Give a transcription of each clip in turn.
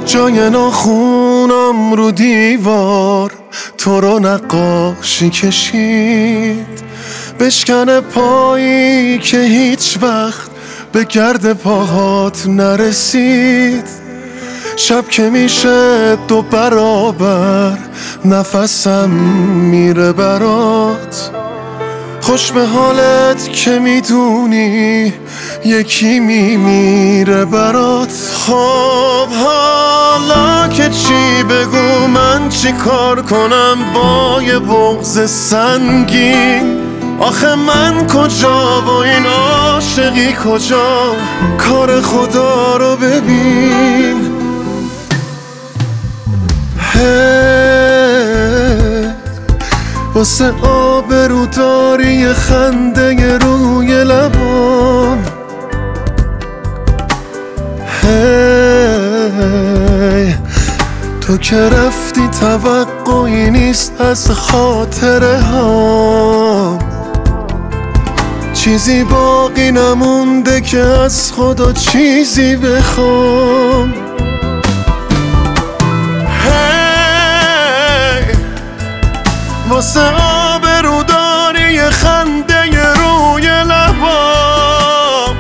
جای ناخونم رو دیوار تو رو نقاشی کشید، بشکنه پایی که هیچ وقت به گرد پاهات نرسید. شب که میشه 2 برابر نفسم میره برات، خوش به حالت که میدونی یکی میمیره برات. خب حالا که چی بگو، من چی کار کنم با یه بغض سنگین؟ آخه من کجا و این عاشقی کجا؟ کار خدا رو ببین. واسه آبروداری خنده روی لبام، تو که رفتی توقعی نیست از خاطره ها، چیزی باقی نمونده که از خدا چیزی بخوام. واسه آبروداری خنده روی لبام،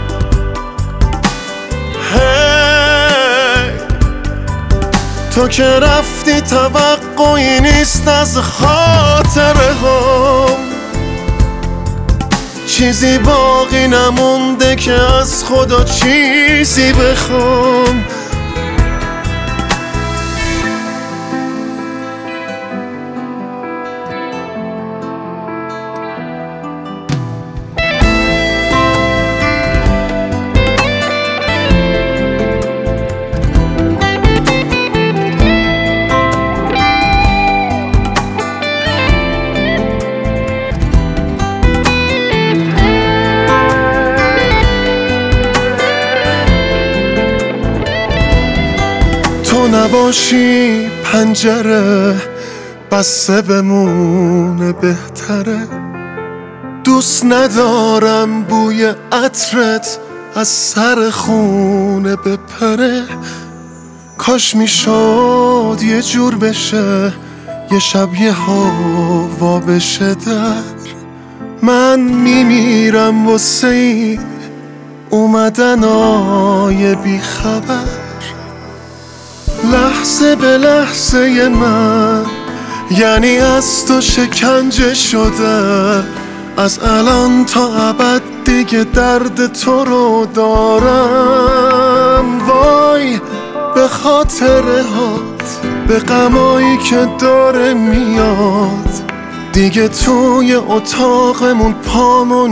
تو که رفتی توقعی نیست از خاطره هم، چیزی باقی نمونده که از خدا چیزی بخوام. تو نباشی پنجره بسته بمونه بهتره، دوست ندارم بوی عطرت از سر خونه بپره. کاش میشد یه جور بشه، یه شب یه هوا بشه در، من میمیرم واسه این اومدنای بی خبر. لحظه به لحظه من یعنی از تو شکنجه شده، از الان تا ابد دیگه درد تو رو دارم. وای به خاطره هات، به غمایی که داره میاد، دیگه توی اتاقمون پامو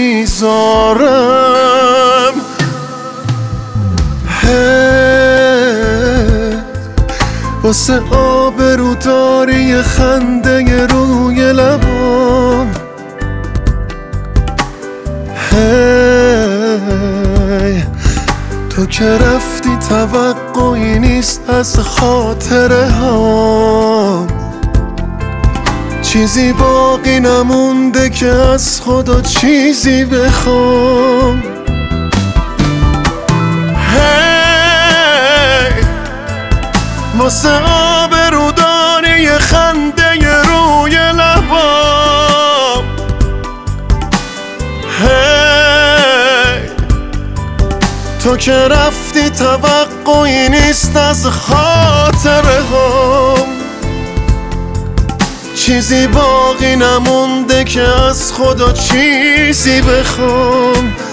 نمیذارم. واسه آبروداری خنده روی لبام، تو که رفتی توقعی نیست از خاطره ها، چیزی باقی نمونده که از خدا چیزی بخوام. واسه آبروداری خنده روی لبام، تو که رفتی توقعی نیست از خاطره هم، چیزی باقی نمونده که از خدا چیزی بخوام.